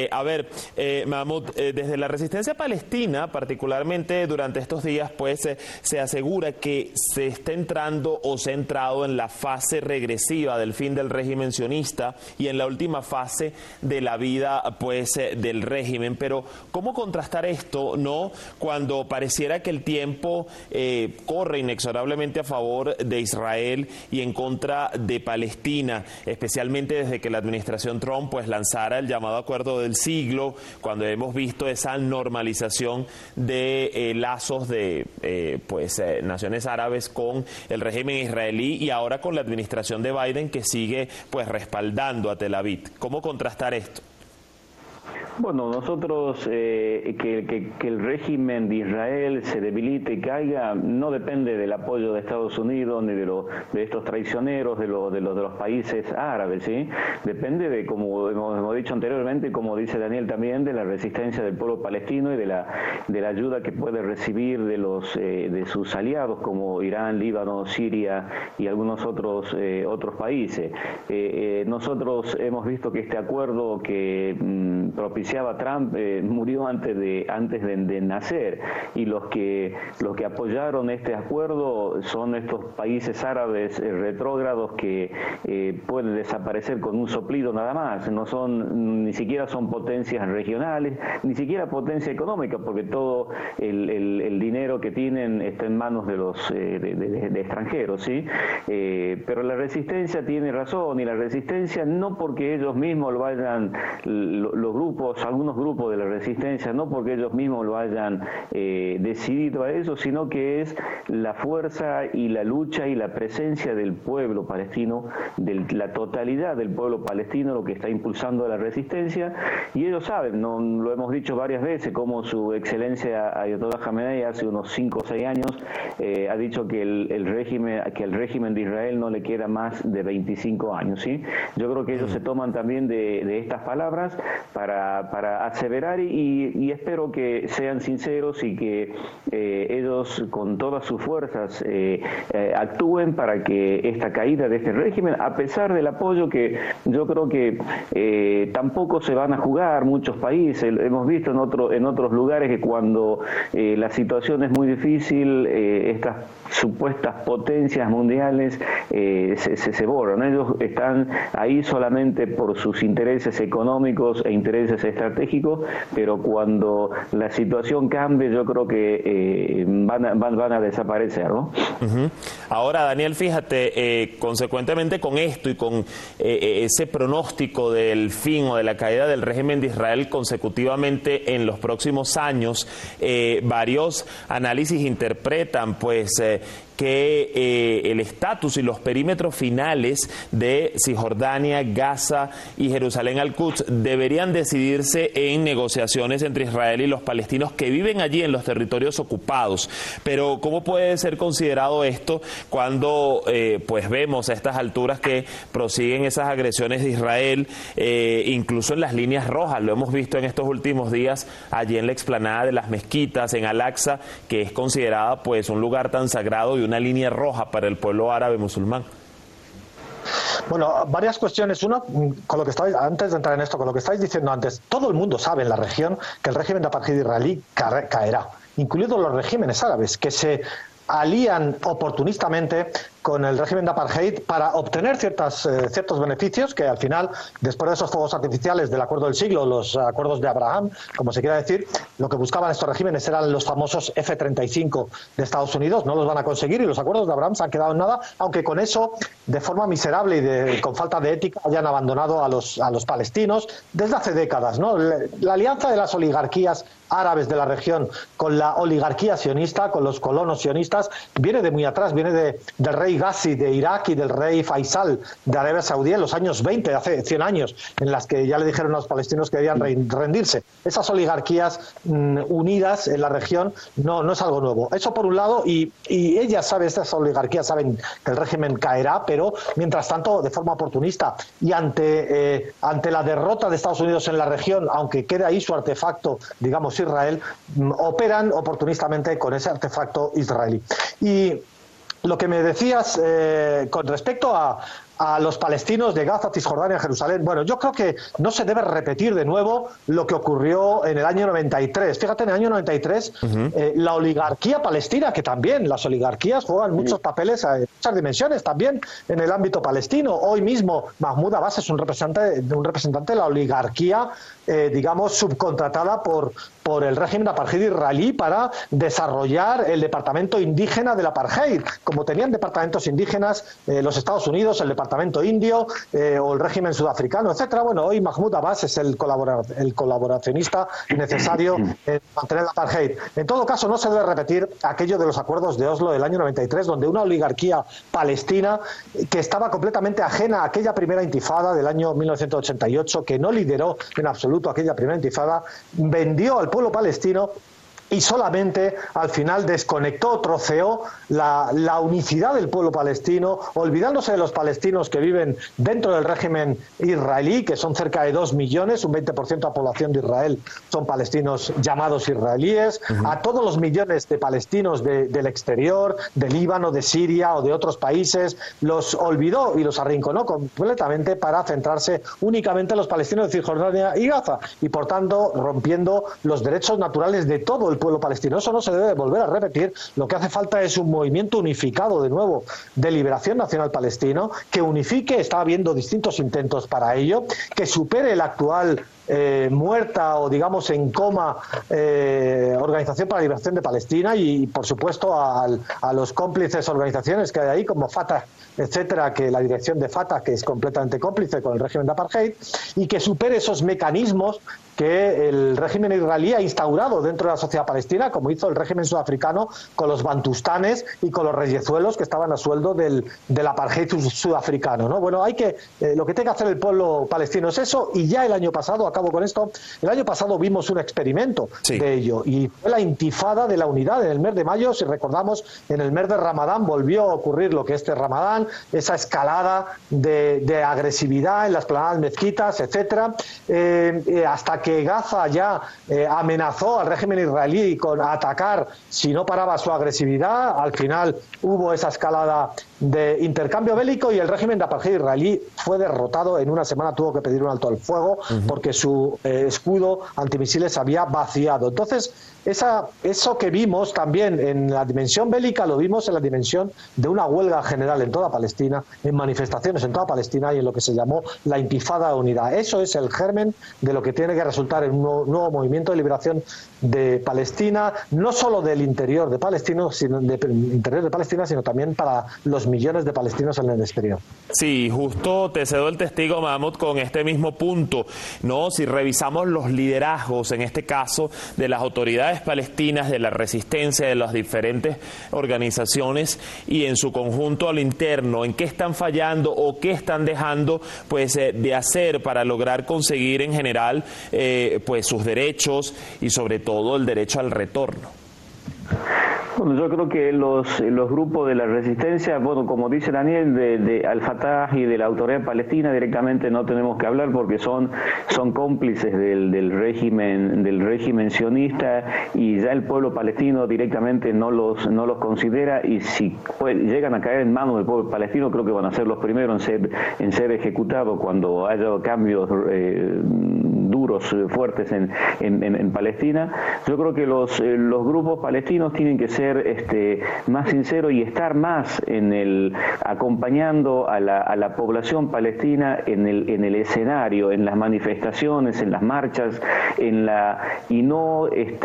Speaker 9: Mahmoud, desde la resistencia palestina, particularmente durante estos días, pues se asegura que se está entrando o se ha entrado en la fase regresiva del fin del régimen sionista y en la última fase de la vida, pues, del régimen. Pero ¿cómo contrastar esto, no, cuando pareciera que el tiempo corre inexorablemente a favor de Israel y en contra de Palestina, especialmente desde que la administración Trump pues lanzara el llamado acuerdo del siglo, cuando hemos visto esa normalización de lazos de naciones árabes con el régimen israelí, y ahora con la administración de Biden, que sigue pues respaldando a Tel Aviv? ¿Cómo contrastar esto?
Speaker 13: Bueno, nosotros que el régimen de Israel se debilite y caiga no depende del apoyo de Estados Unidos ni de estos traicioneros de los países árabes, ¿sí? Depende de, como hemos dicho anteriormente, como dice Daniel también, de la resistencia del pueblo palestino y de la ayuda que puede recibir de sus aliados como Irán, Líbano, Siria y algunos otros países. Nosotros hemos visto que este acuerdo que propiciaba Trump murió antes de nacer, y los que apoyaron este acuerdo son estos países árabes retrógrados que pueden desaparecer con un soplido nada más. Ni siquiera son potencias regionales, ni siquiera potencia económica, porque todo el dinero que tienen está en manos de los de extranjeros, ¿sí? Pero la resistencia tiene razón, y la resistencia no porque ellos mismos lo vayan, los grupos algunos grupos de la resistencia, no porque ellos mismos lo hayan decidido a eso, sino que es la fuerza y la lucha y la presencia del pueblo palestino, de la totalidad del pueblo palestino, lo que está impulsando la resistencia. Y ellos saben, no lo hemos dicho varias veces, como su excelencia Ayatollah Khamenei hace unos 5 o 6 años ha dicho que el régimen de Israel no le queda más de 25 años, ¿sí? Yo creo que ellos se toman también de estas palabras para aseverar y espero que sean sinceros y que ellos con todas sus fuerzas actúen para que esta caída de este régimen, a pesar del apoyo que yo creo que tampoco se van a jugar muchos países. Hemos visto en otros lugares que cuando la situación es muy difícil, estas supuestas potencias mundiales se borran. Ellos están ahí solamente por sus intereses económicos e intereses estratégicos, pero cuando la situación cambie, yo creo que van a desaparecer, ¿no?
Speaker 9: Ahora, Daniel, fíjate, consecuentemente con esto y con ese pronóstico del fin o de la caída del régimen de Israel consecutivamente en los próximos años, varios análisis interpretan pues que el estatus y los perímetros finales de Cisjordania, Gaza y Jerusalén al-Quds deberían decidirse en negociaciones entre Israel y los palestinos que viven allí en los territorios ocupados. Pero ¿cómo puede ser considerado esto cuando pues vemos a estas alturas que prosiguen esas agresiones de Israel, incluso en las líneas rojas? Lo hemos visto en estos últimos días allí en la explanada de las mezquitas, en Al-Aqsa, que es considerada pues un lugar tan sagrado y una línea roja para el pueblo árabe musulmán.
Speaker 14: Bueno, varias cuestiones. Una, con lo que estáis, antes de entrar en esto, con lo que estáis diciendo antes, todo el mundo sabe en la región que el régimen de apartheid israelí caerá, incluidos los regímenes árabes, que se alían oportunistamente con el régimen de apartheid para obtener ciertos beneficios que al final, después de esos fuegos artificiales del acuerdo del siglo, los acuerdos de Abraham, como se quiera decir, lo que buscaban estos regímenes eran los famosos F-35 de Estados Unidos. No los van a conseguir y los acuerdos de Abraham se han quedado en nada, aunque con eso, de forma miserable y con falta de ética, hayan abandonado a los palestinos desde hace décadas, ¿no? La alianza de las oligarquías árabes de la región con la oligarquía sionista, con los colonos sionistas, viene de muy atrás, viene del rey Ghazi de Irak y del rey Faisal de Arabia Saudí en los años 20, hace 100 años, en las que ya le dijeron a los palestinos que debían rendirse. Esas oligarquías unidas en la región no es algo nuevo. Eso por un lado, y ellas saben, estas oligarquías saben que el régimen caerá, pero mientras tanto, de forma oportunista y ante la derrota de Estados Unidos en la región, aunque quede ahí su artefacto, digamos, Israel, operan oportunistamente con ese artefacto israelí. Y lo que me decías con respecto a los palestinos de Gaza, Cisjordania, Jerusalén. Bueno, yo creo que no se debe repetir de nuevo lo que ocurrió en el año 93. Fíjate, en el año 93, la oligarquía palestina, que también las oligarquías juegan muchos papeles a muchas dimensiones también en el ámbito palestino. Hoy mismo Mahmoud Abbas es un representante de la oligarquía, digamos, subcontratada por el régimen de apartheid israelí para desarrollar el departamento indígena del apartheid. Como tenían departamentos indígenas los Estados Unidos, el departamento indio o el régimen sudafricano, etcétera. Bueno, hoy Mahmoud Abbas es el colaboracionista necesario en mantener el apartheid. En todo caso, no se debe repetir aquello de los acuerdos de Oslo del año 93, donde una oligarquía palestina que estaba completamente ajena a aquella primera intifada del año 1988, que no lideró en absoluto aquella primera intifada, vendió al pueblo palestino y solamente al final desconectó, troceó la unicidad del pueblo palestino, olvidándose de los palestinos que viven dentro del régimen israelí, que son cerca de 2 millones, un 20% de la población de Israel son palestinos llamados israelíes, a todos los millones de palestinos del exterior, de Líbano, de Siria o de otros países, los olvidó y los arrinconó completamente para centrarse únicamente en los palestinos de Cisjordania y Gaza, y por tanto rompiendo los derechos naturales de todo el pueblo palestino. Eso no se debe volver a repetir. Lo que hace falta es un movimiento unificado de nuevo de liberación nacional palestino, que unifique, está habiendo distintos intentos para ello, que supere el actual muerta o digamos en coma Organización para la Liberación de Palestina y por supuesto a los cómplices organizaciones que hay ahí como Fatah, etcétera, que la dirección de Fatah, que es completamente cómplice con el régimen de apartheid, y que supere esos mecanismos que el régimen israelí ha instaurado dentro de la sociedad palestina, como hizo el régimen sudafricano con los bantustanes y con los reyezuelos que estaban a sueldo del apartheid sudafricano, ¿no? Bueno, lo que tiene que hacer el pueblo palestino es eso, y ya el año pasado, acabo con esto, el año pasado vimos un experimento de ello, y fue la intifada de la unidad en el mes de mayo. Si recordamos, en el mes de Ramadán volvió a ocurrir lo que este Ramadán, esa escalada de agresividad en las planadas mezquitas, etcétera, hasta que Gaza ya amenazó al régimen israelí con atacar si no paraba su agresividad. Al final hubo esa escalada de intercambio bélico y el régimen de apartheid israelí fue derrotado. En una semana tuvo que pedir un alto al fuego porque su escudo antimisiles había vaciado. Entonces, eso que vimos también en la dimensión bélica lo vimos en la dimensión de una huelga general en toda Palestina, en manifestaciones en toda Palestina y en lo que se llamó la intifada de unidad. Eso es el germen de lo que tiene que resultar en un nuevo movimiento de liberación de Palestina, no solo del interior de Palestina, sino también para los millones de palestinos en el exterior.
Speaker 9: Sí, justo te cedo el testigo, Mahmoud, con este mismo punto, ¿no? Si revisamos los liderazgos, en este caso, de las autoridades palestinas, de la resistencia de las diferentes organizaciones y en su conjunto al interno, ¿en qué están fallando o qué están dejando pues de hacer para lograr conseguir en general pues sus derechos y sobre todo el derecho al retorno?
Speaker 13: Bueno, yo creo que los grupos de la resistencia, bueno, como dice Daniel, de Al-Fatah y de la Autoridad Palestina directamente no tenemos que hablar porque son cómplices del régimen sionista, y ya el pueblo palestino directamente no los considera, y si llegan a caer en manos del pueblo palestino, creo que van a ser los primeros en ser ejecutados cuando haya cambios duros, fuertes en Palestina. Yo creo que los grupos palestinos tienen que ser más sinceros y estar más acompañando a la población palestina en el escenario, en las manifestaciones, en las marchas, y no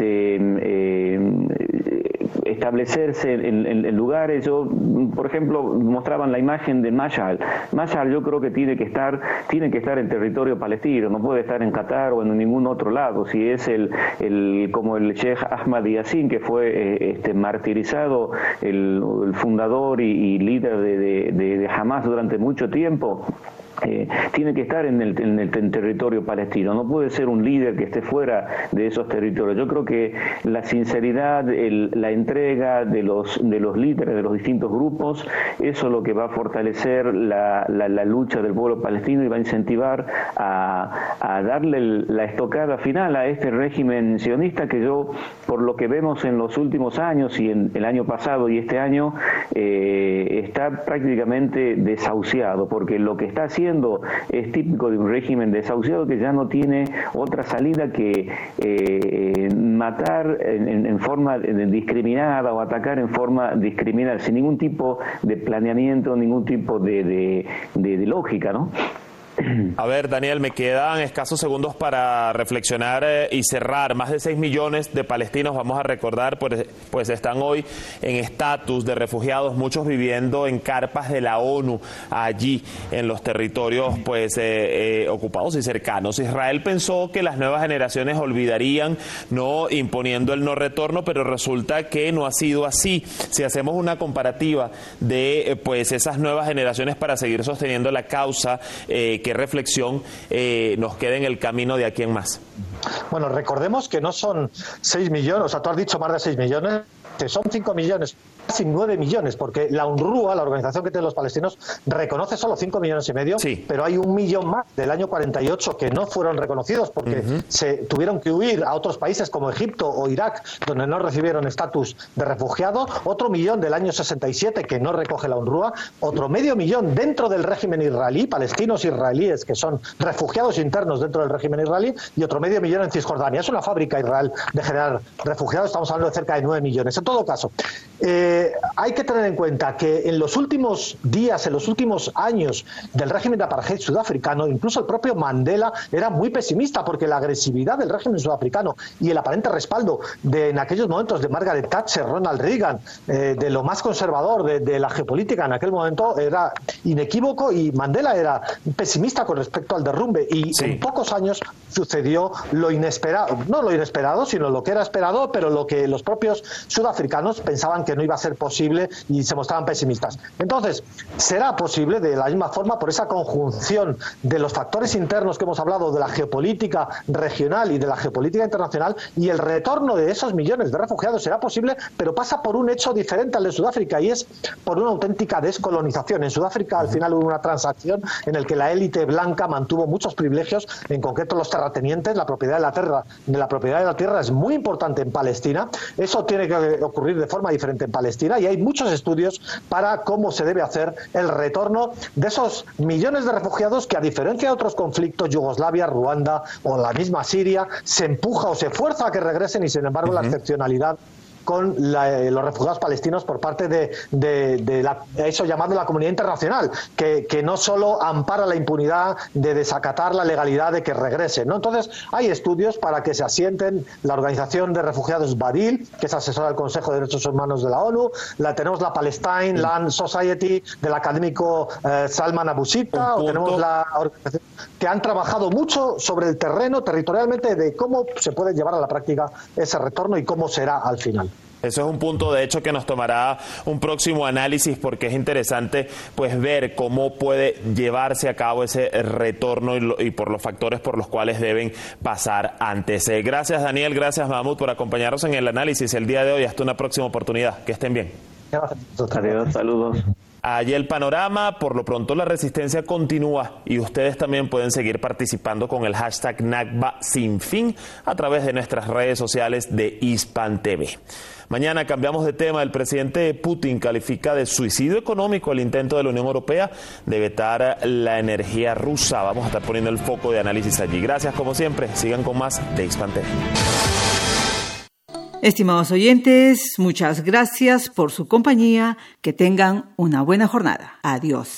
Speaker 13: establecerse en lugares. Yo, por ejemplo, mostraban la imagen de Mashal. Mashal yo creo que tiene que estar en territorio palestino, no puede estar en Qatar o en ningún otro lado. Si es como el Sheikh Ahmad Yassin, que fue martirizado, el fundador y líder de Hamas durante mucho tiempo, tiene que estar en el territorio palestino, no puede ser un líder que esté fuera de esos territorios. Yo creo que la sinceridad, la entrega de los líderes de los distintos grupos, eso es lo que va a fortalecer la lucha del pueblo palestino y va a incentivar a darle la estocada final a este régimen sionista que yo, por lo que vemos en los últimos años y en el año pasado y este año, está prácticamente desahuciado, porque lo que está haciendo es típico de un régimen desahuciado que ya no tiene otra salida que matar en forma discriminada o atacar en forma discriminada, sin ningún tipo de planeamiento, ningún tipo de lógica, ¿no?
Speaker 9: A ver, Daniel, me quedan escasos segundos para reflexionar y cerrar. Más de 6 millones de palestinos, vamos a recordar, pues están hoy en estatus de refugiados, muchos viviendo en carpas de la ONU allí en los territorios pues ocupados y cercanos. Israel pensó que las nuevas generaciones olvidarían, no imponiendo el no retorno, pero resulta que no ha sido así. Si hacemos una comparativa de pues esas nuevas generaciones para seguir sosteniendo la causa, ¿qué reflexión nos queda en el camino de aquí en más?
Speaker 14: Bueno, recordemos que no son 6 millones, o sea, tú has dicho más de 6 millones, que son 5 millones, casi 9 millones, porque la UNRWA, la organización que tienen los palestinos, reconoce solo 5 millones y medio, sí, pero hay 1 millón más del año 48 que no fueron reconocidos porque se tuvieron que huir a otros países como Egipto o Irak, donde no recibieron estatus de refugiado, otro millón del año 67 que no recoge la UNRWA, otro medio millón dentro del régimen israelí, palestinos israelíes que son refugiados internos dentro del régimen israelí, y otro medio millón en Cisjordania. Es una fábrica Israel de generar refugiados, estamos hablando de cerca de 9 millones. En todo caso, hay que tener en cuenta que en los últimos días, en los últimos años del régimen de apartheid sudafricano, incluso el propio Mandela era muy pesimista, porque la agresividad del régimen sudafricano y el aparente respaldo en aquellos momentos de Margaret Thatcher, Ronald Reagan, de lo más conservador de la geopolítica en aquel momento era inequívoco, y Mandela era pesimista con respecto al derrumbe, y en pocos años sucedió lo inesperado, no lo inesperado, sino lo que era esperado, pero lo que los propios sudafricanos pensaban que no iba a ser posible y se mostraban pesimistas. Entonces, será posible de la misma forma, por esa conjunción de los factores internos que hemos hablado, de la geopolítica regional y de la geopolítica internacional, y el retorno de esos millones de refugiados será posible, pero pasa por un hecho diferente al de Sudáfrica, y es por una auténtica descolonización. En Sudáfrica al final hubo una transacción en la que la élite blanca mantuvo muchos privilegios, en concreto los terratenientes. La propiedad de la tierra es muy importante en Palestina. Eso tiene que ocurrir de forma diferente en Palestina, y hay muchos estudios para cómo se debe hacer el retorno de esos millones de refugiados que, a diferencia de otros conflictos, Yugoslavia, Ruanda o la misma Siria, se empuja o se fuerza a que regresen, y sin embargo la excepcionalidad con los refugiados palestinos por parte de eso llamado la comunidad internacional, que no solo ampara la impunidad de desacatar la legalidad de que regresen, ¿no? Entonces, hay estudios para que se asienten. La Organización de Refugiados Badil, que es asesora del Consejo de Derechos Humanos de la ONU, tenemos la Palestine Land Society del académico Salman Abu Sitta, o tenemos la organización que han trabajado mucho sobre el terreno, territorialmente, de cómo se puede llevar a la práctica ese retorno y cómo será al final.
Speaker 9: Eso es un punto, de hecho, que nos tomará un próximo análisis, porque es interesante pues ver cómo puede llevarse a cabo ese retorno y por los factores por los cuales deben pasar antes. Gracias, Daniel, gracias, Mahmoud, por acompañarnos en el análisis el día de hoy. Hasta una próxima oportunidad. Que estén bien.
Speaker 13: Adiós, saludos.
Speaker 9: Allí el panorama. Por lo pronto la resistencia continúa, y ustedes también pueden seguir participando con el hashtag Nakba Sin Fin a través de nuestras redes sociales de Hispan TV. Mañana cambiamos de tema. El presidente Putin califica de suicidio económico el intento de la Unión Europea de vetar la energía rusa. Vamos a estar poniendo el foco de análisis allí. Gracias, como siempre. Sigan con más de Hispan TV.
Speaker 4: Estimados oyentes, muchas gracias por su compañía. Que tengan una buena jornada. Adiós.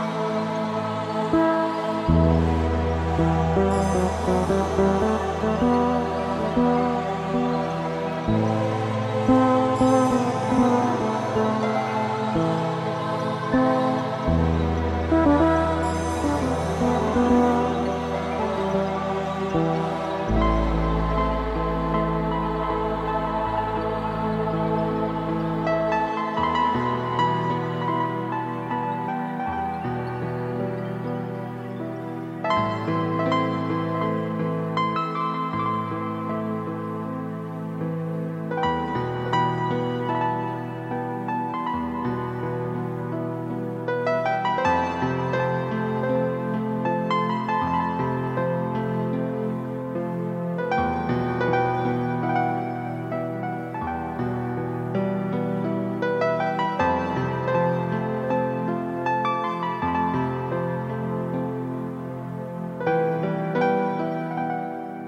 Speaker 3: Thank you.